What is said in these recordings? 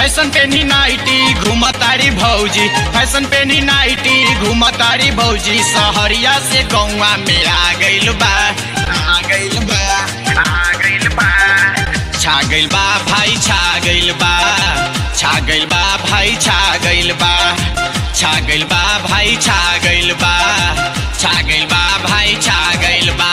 Fashion पेनी nightie घूमतारी भौजी, fashion पेनी नाइटी घूमतारी भौजी, सहरिया से गौवा में आ गइल बा, आ गइल बा, आ गइल बा। छा गइल बा भाई छा गइल बा, छा गइल बा भाई छा गइल बा, छा गइल बा भाई छा गइल बा, छा गइल बा भाई छा गइल बा।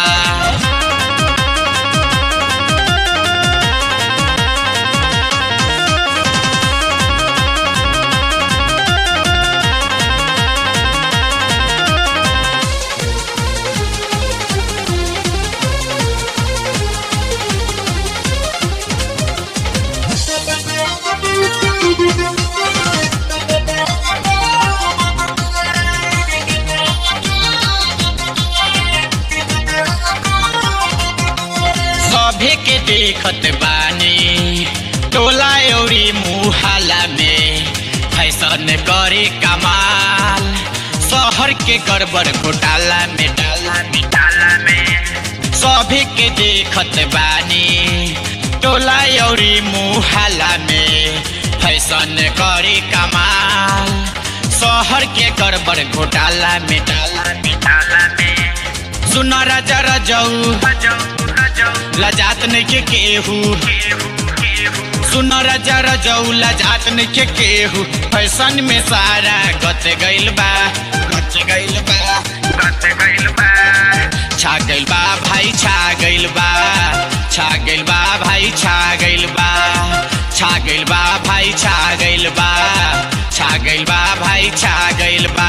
सभे के देखत बानी टोला औरी मुहाला में फैशन करे कमाल, शहर के गड़बड़ घोटाला में डाला में डाला में। सभे के देखत बानी टोला औरी मुहाला में फैशन करे कमाल, शहर के गड़बड़ घोटाला में डाला में डाला में। सुन राजा रजऊ लजात नइखे केहू, सुन राजा रजऊ लजात नइखे केहू, फैशन में सारा गत गइल बा, गत गइल बा, गत गइल बा। छा गइल बा भाई छा गइल बा, छा गइल बा भाई छा गइल बा, छा गइल बा भाई छा गइल बा, छा गइल बा भाई छा गइल बा।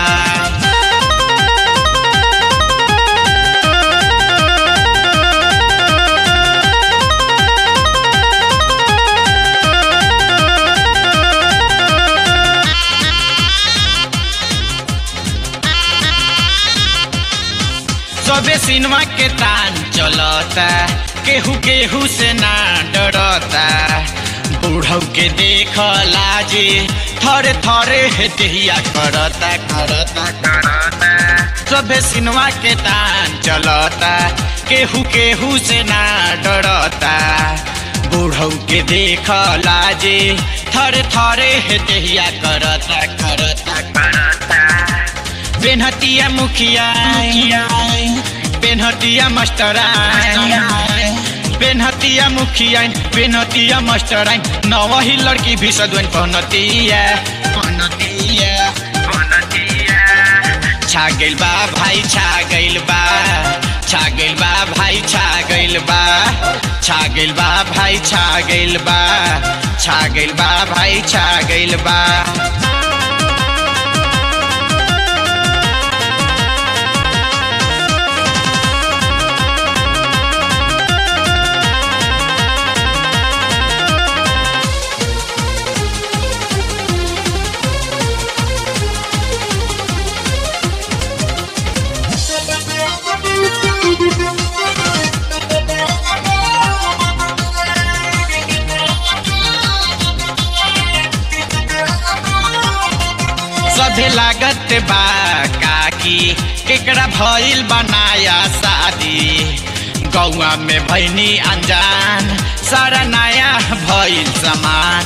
सबे सिनेमा के तान चलता, केहू केहू से ना डरता, बूढ़ऊ के देख लाजे थरे थरे हेतिया करता करता करता। सबे सिनेमा के तान चलता, केहू केहू से ना डरता, बूढ़ऊ के देख लाजे थरे थरे हेतिया करता करता करता। पेन्हतिया मुखिया पेन्हतिया मास्टराइन, पेन्हतिया मुखिया पेन्हतिया मास्टराइन, नवही लड़की भी सदवन पहनतिया पहनतिया पहनतिया। छा गइल बा भाई छा गइल बा, छा गइल बा भाई छा गइल बा, छा गइल बा भाई छा गइल बा, छा गइल बा भाई छा गइल बा। सभे लागत बा काकी केकरा भइल बनाया शादी, गौवा में भैनी अनजान सारा नया भइल समाज।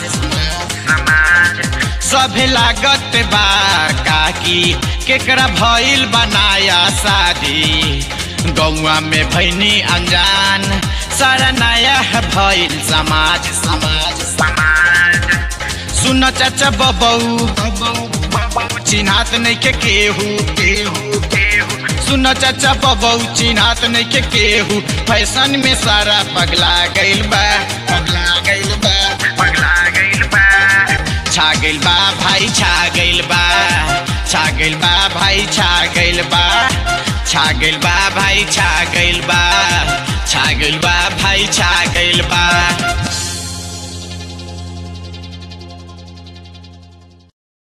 सभे लागत बा काकी केकरा भइल बनाया शादी, गौवा में भैनी अनजान सारा नया भइल समाज समाज समाज। सुन चाचा बबऊ चिन्हात नइखे केहू केहू केहू, सुन चाचा बबऊ चिन्हात नइखे केहू, फैशन में सारा पगला गइल बा, पगला गइल बा, पगला गइल बा। छा गइल बा भाई छा गइल बा, छा गइल बा भाई छा गइल बा, छा गइल बा भाई छा गइल बा, छा गइल बा भाई छा गइल बा।